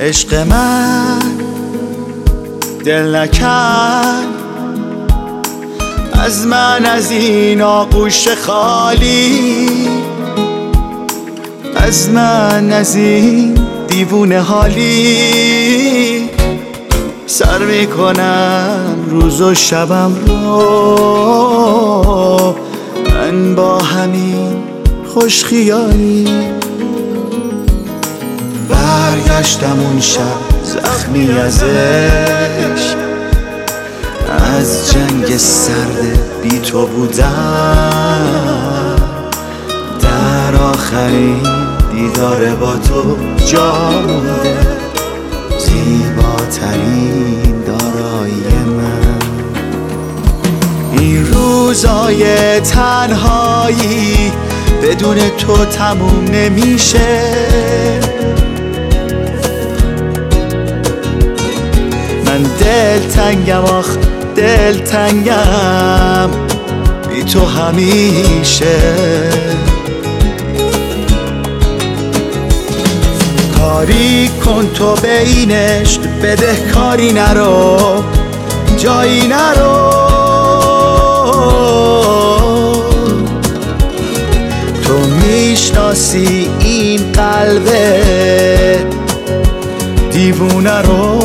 عشق من دل نکن از من، از این آغوش خالی، از من، از این دیوونه حالی. سر میکنم روز و شبم رو من با همین خوش خیالی. برگشتم اون شب زخمی از عشق، از جنگ سرد بی تو بودم، در آخرین دیدار با تو جا مونده زیباترین دارایی من. این روزای تنهایی بدون تو تموم نمیشه، من دلتنگم، آخ دلتنگم بی تو همیشه. کاری کن تو به این عشق، بده کاری نرو، جایی نرو. تو میشناسی این قلب دیوونه رو.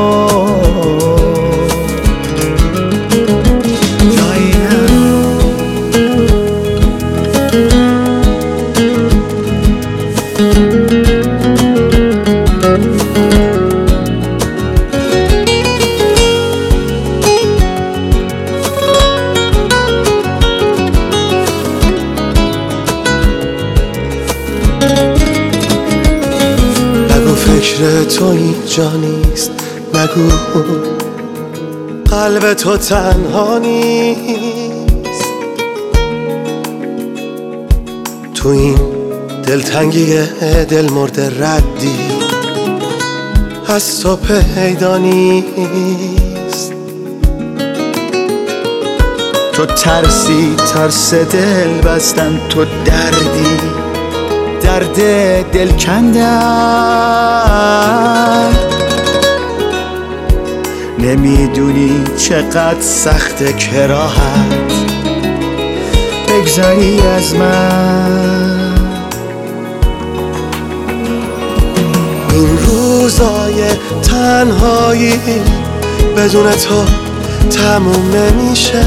فکر تو اینجا نیست، نگو قلب تو تنها نیست. تو این دلتنگی دل مرده ردی از تو پیدا نیست. تو ترسی، ترس دل بستن، تو دردی، درد دل کندن. نمیدونی چقدر سخت کراهت بگذری از من. این روزای تنهایی بدون تو تموم نمیشه.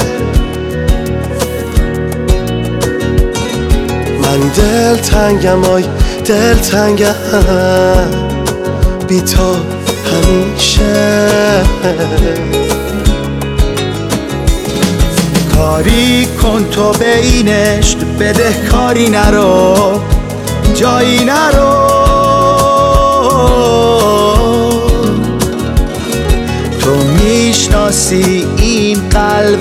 من دلتنگم، آی دلتنگم بی تو همیشه. کاری کن تو به این عشق، بده کاری نرو، جایی نرو. تو میشناسی این قلب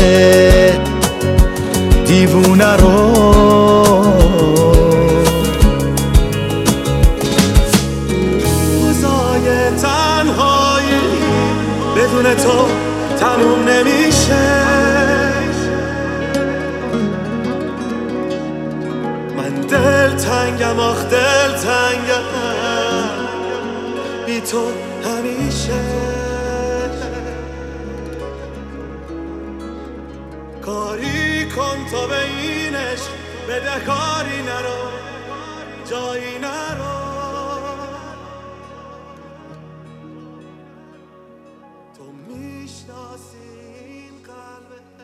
دیوونه رو. بدون تو تموم نمیشه. من دلتنگم، آخ دلتنگم بی تو همیشه. کاری کن تو به این عشق، بده کاری نرو، جایی نرو. تو میشناسی این قلب